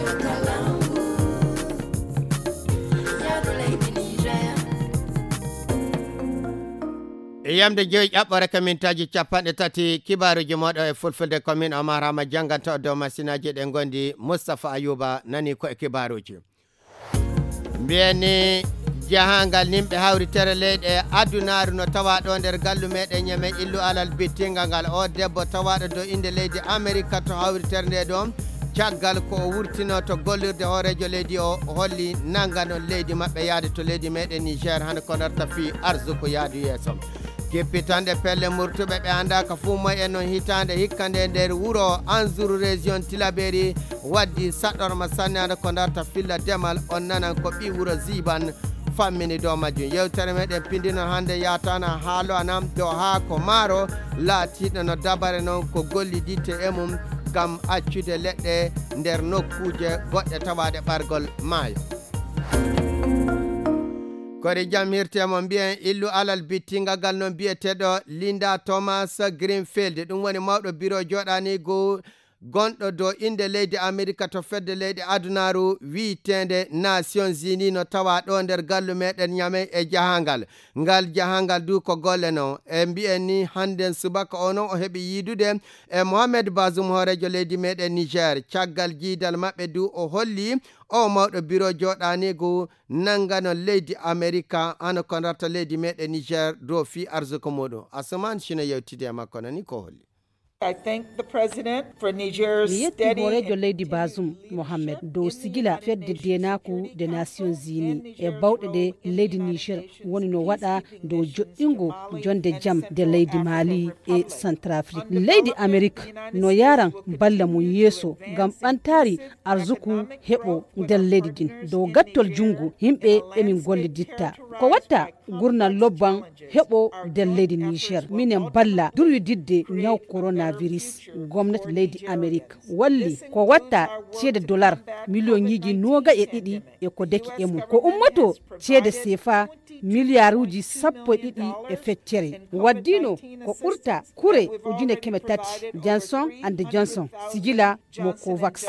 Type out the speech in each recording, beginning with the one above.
Yamde joyi ƴaɓɓore kamintaji capanɗe tati kibaruji moɗo e fulfulde commune Omar Hama janganta dow masinaji ɗe gondi Moustapha Ayuba nani ko e kibaruji mbiyeni jahangal nimɓe hawritere leyɗe adunaru no tawa ɗo nder gallu meɗen ñame illu alal bittingal ngal o debbo tawaɗo dow inde leydi America to hawritere nde ɗon caggal ko wurtino to gollirde horejo leydi o holli nangano leydi mabɓe yaade to leydi meɗen Niger hande ko darta fi arsuko yaadu yeeso keppitande pelle murtuɓe ɓe andaka fuu moy en noon hitande hikkande nder wuro Anzour région Tilaberi waddi saɗɗorma sannade ko darta filla demal on nanan ko ɓi wuro Ziban fammini dow majjum yewtere meɗen pindino hande yatana haalo anam dow ha ko maaro laatiɗo no dabare noon ko golliditte e mum gam accude leɗɗe nder nokkuje goɗɗe tawaɗe ɓargol maayo kori jam hirtemo mbiyen illu alal bittingal ngal noon biyeteɗo Linda Thomas Greenfield ɗum woni mawɗo bureau joɗani gonɗo dow inde leydi America to fedde leydi adunaru wiitende Nations Unies no tawa ɗo nder gallu meɗen ñame e jahangal ngal jahangal du ko golle no e mbiyen ni handen subaka o noon o heeɓi yiidude e Mohamed Bazoum horejo leydi meɗen Niger caggal jiidal maɓɓe du o holli o mawɗo bureau joɗanigu nangano leydi America hano ko darta leydi meɗen Niger dow fi arsuko muɗum Asuman shino yewtide makko nani ko holli I thank the president for Niger's steady horejo leydi Bazoum Mohamed dow sigila fedde denaku de Nations Unies e bawɗe de leydi Niger woni no waɗa dow joɗɗingo jonde jam de leydi Mali e Centrafrique leydi Amerique no yaran balla mum yeeso gam ɓantari arzuku heɓo nder leydi din dow gattol jungu himɓe emin golliditta ko watta gurnal lobban heɓo nder leydi Niger minen balla durwididde ñaw coronavirus gomnati leydi Amerique walli ko watta ceede dollar million noga e ɗiɗi e ko deki e mum ko ummato ceede CFA milliarduji 12 e feccere waddino ko ɓurta kure 300 Johnson & Johnson sigila mo Covax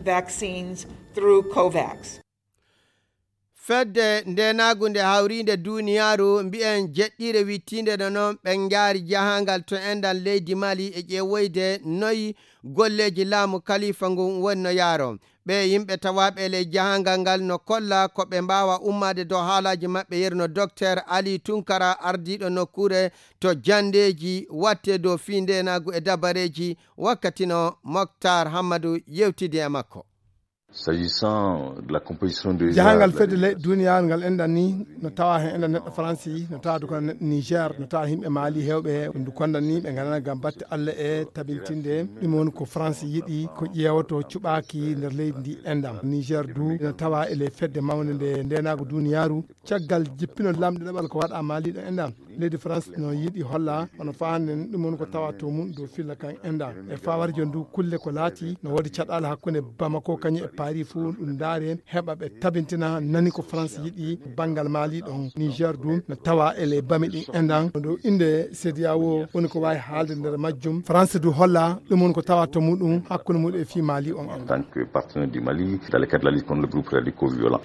fedde ndenagu nde hawrinde duniyaru mbiyen jeɗɗire wittinde no noon ɓe jaari jahangal to endan leydi Mali e ƴeewoyde noyi golleji laamu kalifa ngun woni no yaaro ɓe yimɓe tawaɓe ley jahangal ngal no kolla ko ɓe mbawa ummade dow haalaji maɓɓe yerno docteur Ali Tunkara ardiɗo nokkure to jandeji watte dow fi ndenagu e dabareji wakkati no Mokhtar Hamadou yewtidi e makko S'agissant de la composition de jahangal fedde le duniya ngal endan ni no tawa hen endan neɗɗo France no tawa ko Niger no tawa himɓe Mali hewɓe ndu kondan ni ɓe ganana gam batte Allah e tabintinde ɗum woni ko France yiɗi ko ƴeewato cuɓaki nder leydi ndi endan Niger du no tawa ele fedde mawde nde ndenago duniyaru caggal jippino lamɗe ɗaɓal ko waɗa Mali ɗo endan leydi France no yiɗi holla hono fande ɗum woni ko tawa to mum dow filla kan endan e fawarjo ndu kulle ko laati no wodi caɗala hakkude Bamako kañum e Paris fu ɗum daare heɓa ɓe tabintina nani ko France yiɗi banggal Mali ɗon Niger du no tawa ele bami ɗin endan dow inde CEDEAO woni ko wawi haalde nder majjum France du holla ɗum woni ko tawa to muɗum hakkude muɗum e fi Mali on en tant que partenaire du Mali dans le cadre de la lutte contre le groupe radicaux violents.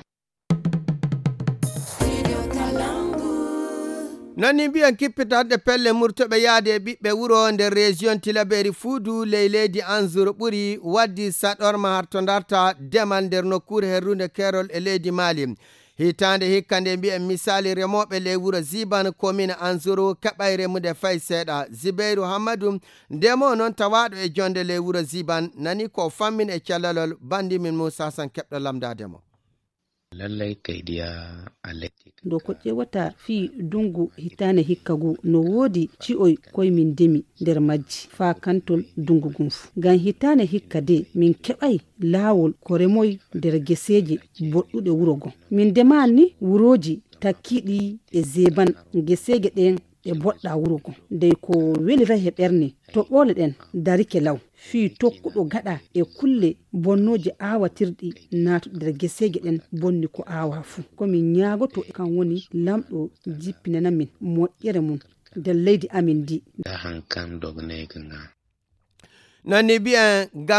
nonni mbiyan kippitande pelle murtoɓe yaade e ɓiɓɓe wuro nder région Tilaberi fuudu ley leydi Anzour ɓuri waddi saɗorma har to darta demal nder nokkure herrude kerol e leydi Mali hitande hikkande mbiyen misali remoɓe ley wuro Ziban commune Anzour keɓay remude fay seeɗa Zibeiru Hamadou ndemo noon tawaɗo e jonde ley wuro Ziban nani ko fammin e callalol bandi min Moussa San keɓɗo lamdademo lallai kaidiya alektik do ko ƴewata fi dungu hitane hikkagu no wodi ci'oy koye min demi nder majji fa kantol dungu gum fu ngam hitane hikka de min keɓay laawol ko remoy nder geseje boɗɗuɗe wuro gon min demani wuroji takkiɗi e zeban geseje ɗen e boɗɗa wuro gon ndey ko welira he ɓerne to ɓole ɗen darike law fi tokkuɗo gaɗa e kulle bonnoje awatirɗi natuɗe nder geseje ɗen bonni ko awa fu komin ñaagoto kan woni lamɗo jippinana min moƴƴere mum nder leydi amin di da hankan dognega nga nonni mbiyen gam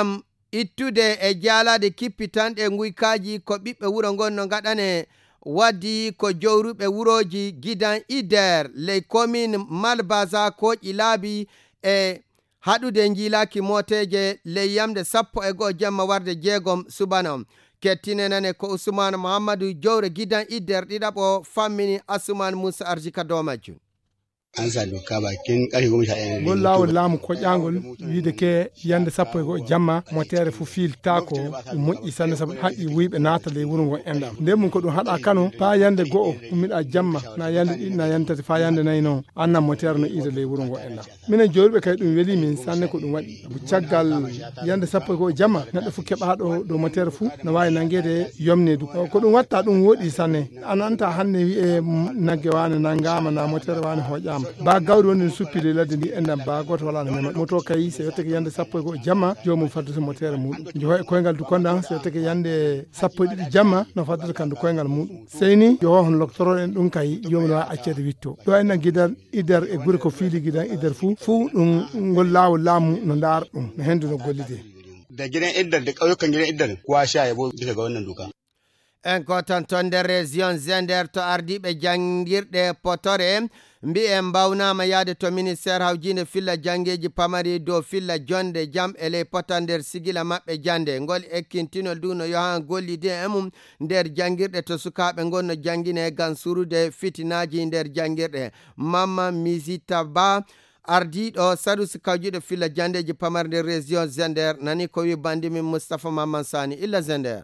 ittude e jaalade kippitanɗe guykaji ko ɓiɓɓe wuro ngon no gaɗane waddi ko jowruɓe wuroji gidan Ider ley commune Malbaza koƴi laabi e haɗude jiilaki moteje ley yamde 11 jamma warde 6 subana. Kettinenane ko Ousmane Mouhamadou jowre gidan Ider ɗiɗaɓo fammini Asuman Moussa Arjika dow majjum. an sa doka bakin ƙarfe 11 gol lawol laamu koƴƴangol wiide ke yande 11 jamma motere fu filta ko moƴƴi sanne sabu haqqi wuyɓe naata ley wuro ngo enɗam nde mum ko ɗum haɗa kano pa yande go'o ummiɗa jamma na yande ɗiɗi na yande tati fa yande nayyi noon anna motere no ida ley wuro ngo enɗam minen joriɓe kay ɗum weeli min sanne ko ɗum waɗi sabu caggal yande 11 jamma neɗɗo fu keɓaɗo dow motere fu no wawi nanguede yomnedu ko ɗum watta ɗum woɗi sanne an anta hande wiye nagge wane naggama na motere wane hoƴama ba gawri woni suppide ladde ndi endam ba goto wala no mema moto kay so yottake yande 11 jamma jomum faddata motere muɗum joho e koyngal du kondan so yottake yande 12 jamma no faddata kandu koyngal muɗum seyni joho hon loktoro en ɗum kay jomum wawi accede witto ɗo enna guidan Ider e guure ko fiili guidan Ider fu ɗum ngol lawol laamu no ndaara ɗum no hendu no gollide da gidan Ider da ƙauyukan gidan Ider kowa sha yabo bisa ga wannan doka. En ko tan ton nder région Zender to ardiɓe jangirɗe potore mbi'e mbawnama yaade to ministére hawjinde filla jangeji pamari dow filla jonde jam e ley pota nder sigila maɓɓe jande ngol ekkintinol du no yohan gollide e mum nder jangirɗe to sukaɓe gonno jangine gam surude fitinaji nder jangirɗe. Mama Misita Ba ardiɗo sadusi kawjiɗo filla jandeji pamari nder région Zender nani ko wi bandimi Moustapha Mamman Sani illa Zender.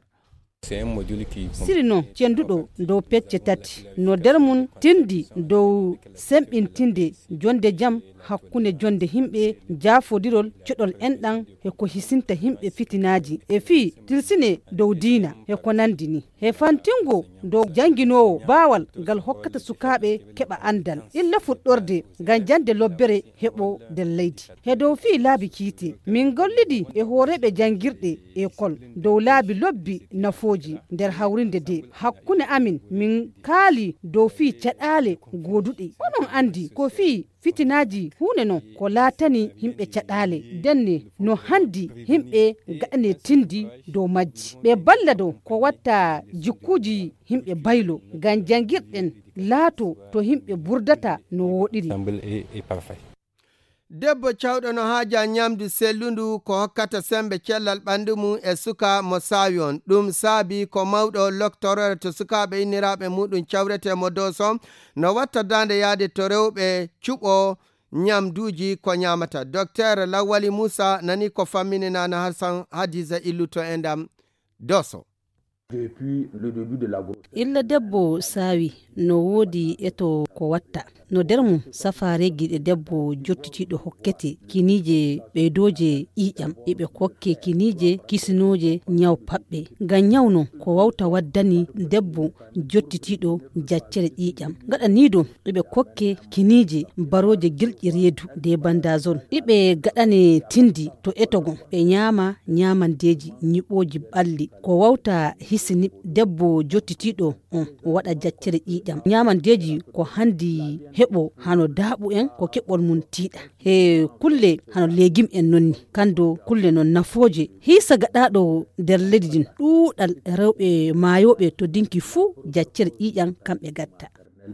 siri no cenduɗo dow pecce tati no nder mum tindi dow semɓintinde jonde jam hakkunde jonde himɓe jaafodirol coɗol enɗan e ko hisinta himɓe fitinaji e fi tilsine dow diina e ko nandi ni e fantingo dow janginowo baawal ngal hokkata sukaɓe keɓa andal illa fuɗɗorde ngam jande lobbere heɓo nder leydi e dow fi laabi kiite min gollidi e hooreɓe jangirɗe école dow laabi lobbi nafoji nder hawrinde de hakkunde amin min kaali dow fi caɗale goduɗe onon andi ko fi fitinaji hunde no ko laatani himɓe caɗale denne no handi himɓe gaɗane tindi dow majji ɓe balla dow ko watta jikkuji himɓe baylo ngam jangirɗen laato to himɓe burdata no woɗiri. Debbo cawɗo no haaja nyamdu sellundu ko hokkata sembe cellal ɓandu mum e suka mo saawi on ɗum saabi ko mawɗo loktorore to sukaɓe inniraɓe muɗum cawrete mo dow som no watta dande yaade to rewɓe cuɓo nyamduji ko nyamata. Docteur Lawali Moussa nani ko famminina Hassan Hadiza illuto endam doso. illa debbo saawi no woodi eto ko watta no nder mum safare giɗe debbo jottitiɗo hokkete kinije ɓeydoje ƴiƴam eɓe kokke kinije kisinoje nyaw paɓɓe ngam nyawno ko wawta waddani debbo jottitiɗo jaccere ƴiƴam gaɗa ni ɗo eɓe kokke kinije baroje gilƴi reedu de bandazol eɓe gaɗane tindi to etogo ɓe nyama nyamandeji nyiɓoji ɓalli ko wawta hisini debbo jottitiɗo on waɗa jaccere ƴiƴam nyamandeji ko handi heɓo hano daaɓu en ko keɓɓol mum tiiɗa e kulle hano legim en nonni kando kulle non nafoje hisa gaɗaɗo nder leydi din ɗuuɗal rewɓe maayoɓe to dinki fuu jaccere ƴiƴam kamɓe gatta.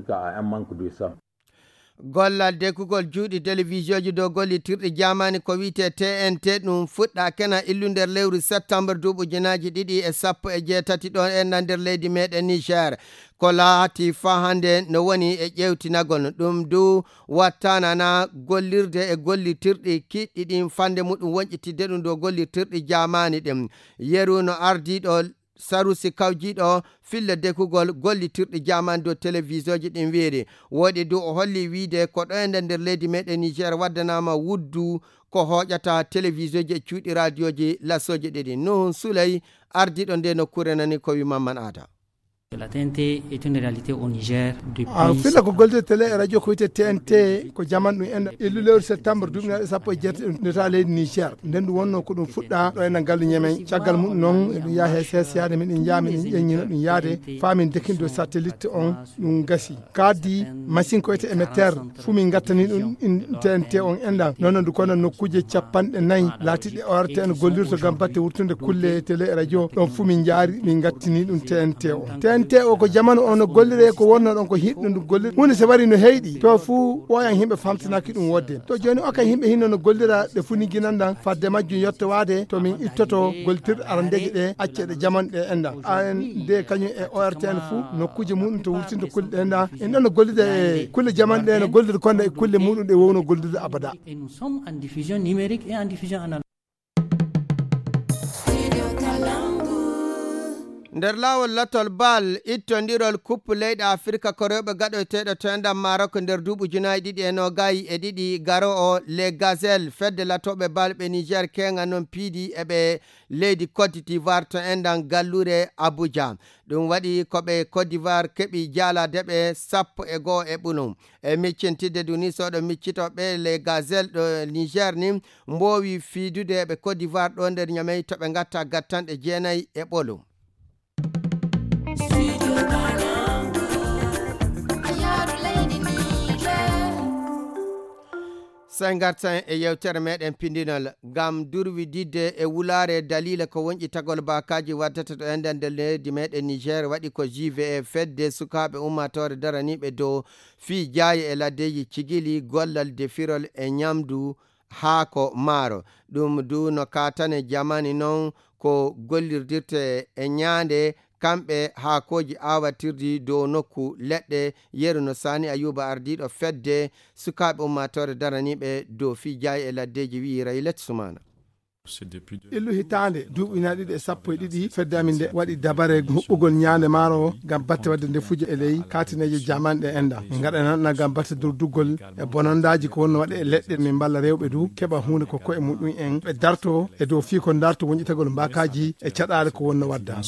Gollal dekugol juuɗi télévision ji dow gollitirɗe jamani ko wiyete TNT ɗum fuɗɗa kena illu nder lewru septembre duuɓu ujunaji 2018 ɗon en nder leydi meɗen Niger ko laati fa hande no woni e ƴewtinagol ɗum du wattanana gollirde e gollitirɗi kiɗɗi ɗin fande muɗum wonƴitidde ɗum dow gollitirɗi jamani ɗin yeru no ardiɗo sarusi kawjiɗo fille dekugol gollitirɗi jamani dow télévision ji ɗin weeri woɗi du o holli wiide ko ɗo ende nder leydi meɗen Niger waddanama wuddu ko hoƴata télévision ji e cuuɗi radio ji lasoji ɗiɗi Nuhun Suley ardiɗo nde nokkure nani ko wi Mamman Ada. La TNT est une réalité au Niger depuis. Fila ko golde télé e radio ko TNT ko jaman dum en illulewr septembre dum sappo jetti neta leydi Niger nden dum wonno ko dum fudda do en gallu nyemen ciagal mum non e ya HSS yaade min jaami min ƴeññino dum yaade famin dekindo satellite on dum gasi kadi machine ko émetteur fu min gattani dum TNT on enda non du kono nokkuje cappanɗe nayi laatiɗe ORTN gollirto gam batte wurtunde kulle télé e radio don fu min jaari min gattini dum TNT on TNT o ko jamanu on no gollire ko wonno don ko hiddo dum gollir hunde se wari no heydi to fu oyan himbe famtinaki dum wodde to joni o kay himbe hinno no gollira de funi ginandan fadde majju yotto wade to min ittoto goltir arandeje de accede jaman de enda an de kanyu e ORTN fu nokkuje mudum to wurtinde kulle enda en non no gollide kulle jaman de no gollir konda e kulle mudum de wowno gollide abada. Et nous sommes en diffusion numérique et en diffusion analogique. nder lawol latol bal ittondirol coupe leyɗe afrique ko rewɓe gaɗoyteɗo to endam Maroc nder duuɓi ujunaji ɗiɗi e nogayi e ɗiɗi garo o les gazelles fedde latoɓe bal ɓe Niger kenga noon piidi eɓe leydi Côte d'Ivoire to endan gallure Abuja ɗum waɗi koɓe Côte d'Ivoire keɓi jaaladeɓe 11 e ɓulum e miccintidde dunisoɗo miccitoɓe les gazelles ɗo Niger ni mbowi fiidude ɓe Côte d'Ivoire ɗo nder ñamey toɓe gatta gattanɗe 9 e ɓolum. Sangartan e yewtere meɗen pindinol gam durwididde e wulare dalila ko wonƴi tagol bakaji waddata to enden nder leydi meɗen Niger waɗi ko JVA fedde sukaɓe ummatore daraniɓe dow fi jaaye e laddeji cigili gollal defirol e ñamdu haako maaro ɗum du no katane jamani noon ko gollirdirte e ñaande kamɓe haakoji awatirdi dow nokku leɗɗe yeru no Sani Ayuba ardiɗo fedde sukaɓe ummatore daraniɓe dow fi jayi e laddeji wi Raylet Sumana. illu hitande duuɓina ɗiɗi e sappo e ɗiɗi fedde amin nde waɗi dabare huɓɓugol ñaande maaro gam batte wadde ndefuji e ley katineji jamanɗe enda min gaɗa nanɗa gam batte durduggol e bonandaji ko wonno waɗe e leɗɗe min balla rewɓe du keɓa hunde ko koye muɗum en ɓe darto e dow fi ko darto wonƴitagol mbakaji e caɗale ko wonno wadda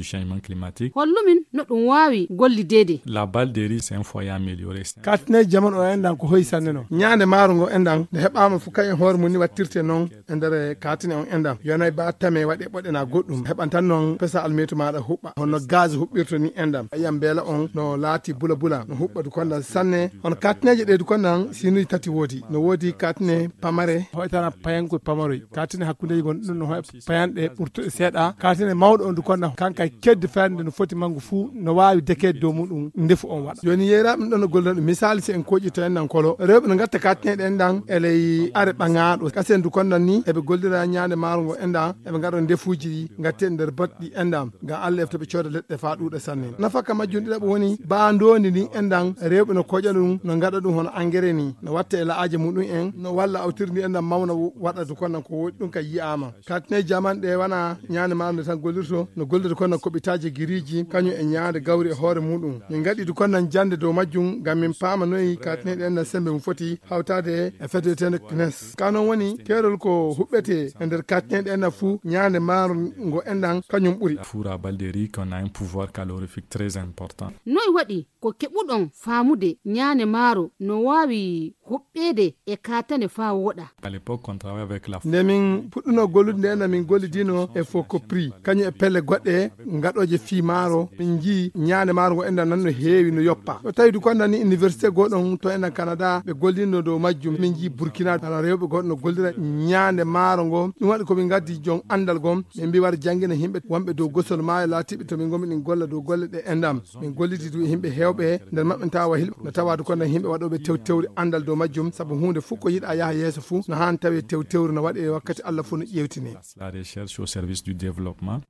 hollumin no ɗum wawi gollidede. La balderie c'est un foyer amélioré. katineji jaman o endan ko hoyi sanne no ñaande maaro ngo endan nde heɓama fu kayen hoore mum ni wattirte noon e nder katine on endam yonay ba tame waɗe ɓoɗena goɗɗum heɓan tan noon pesa almetu maɗa huɓɓa hono gaz huɓɓirto ni endam ayiyam beela on no laati bula bula no huɓɓa du kondan sanne hono katineje ɗe du kondan sinuji tati woodi no woodi katine pamare hoytana payankoye pamaroy katine hakkudeji gon ɗum no hoy payanɗe ɓurtuɗe seeɗa katine mawɗo on du kondan kanka kedde ferde no foti mangu fuu no wawi dekede dow muɗum ndefu on waɗa joni yeeraɓe ɗon no gollan ɗum misali si en koƴi to endan kolo rewɓe no gatta katine ɗe endan eley are ɓaŋaɗo kasen du kondan ni eɓe gollira ñaande maaro ngo enda eɓe gaɗo ndefuji ɗi gatte nder batɗi endam ngam Allah eftoɓe cooda leɗɗe fa ɗuuɗa sanne nafaka majjum ɗiɗaɓo woni bandodi ni endan rewɓe no koƴa ɗum no gaɗa ɗum hono engrais ni no watta e laaje muɗum en no walla awtirdi endam mawna waɗa du konnan ko woɗi ɗum ka yiyama katine jaman ɗe wana ñaande maaro nde tan gollirto no gollirde konnan koɓitaji giriji kañum e ñaande gawri e hoore muɗum min gaɗi du konnan jande dow majjum ngam min paama noyi katine ɗe endan sembe mum foti hawtade e fedetede CNES kanon woni keerol ko huɓɓete e nder katine ɗe endan fuu ñaande maaro ngo endan kañum ɓuuri four à balderie qu'on a un pouvoir calorifique très important. noy waɗi ko keɓuɗon faamude ñaande maaro no wawi huɓɓede e katane fa woɗa. À l'époque on travaille avec la nde min puɗɗuno gollude nde endan min gollidino e foko prix kañum e pelle goɗɗe gaɗoje fii maaro min jii ñaande maaro ngo endan nan no heewi no yoppa o tawi du kondan ni université goɗon to endan Canada ɓe gollino dow majjum min jii Burkina ala rewɓe goɗɗo no gollira ñaande maaro ngo ɗum waɗi komin gaddi jon andal gon min mbi waɗa jangguina himɓe wonɓe dow gosol maayo laatiɓe to min gomi ɗin golla dow golle ɗe endam min golliti du himɓe hewɓe nder maɓɓe tawa hilɓe no tawade kondan himɓe waɗoɓe tewtewre andal dow majjum saabu hunde fof ko yiɗa yaaha yeeso fuu no han tawi tewtewre no waɗe wakkati Allah fof no ƴewtine. La recherche au service du développement.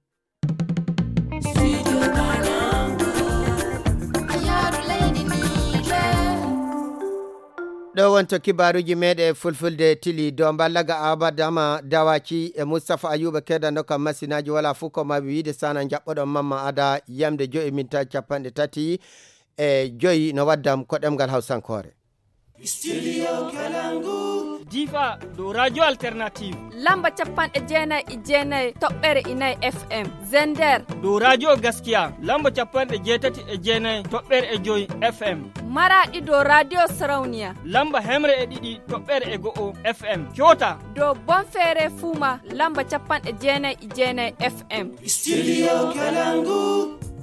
ɗo wonto kibaruji meɗe fulfulde tili do ballaga abadama dawaki e Moustapha Ayuba kedano kam masinaji wala fu ko maɓe wiide sana jaɓɓoɗon mamma ada yamde 5 mintaji 35 no waddam ko ɗemgal Hausankore. Studio Kalangu. Difa do radio alternative lamba 99.9 toɓɓere inai FM. Zender do radio gaskiya lamba 89.9 toɓɓere e joyi FM. Maradi do radio sarauniya lamba hemre e ɗiɗi toɓɓere e go'o FM. Kyota do Bonfere Fuma lamba 99.9 FM. Studio Kalangu.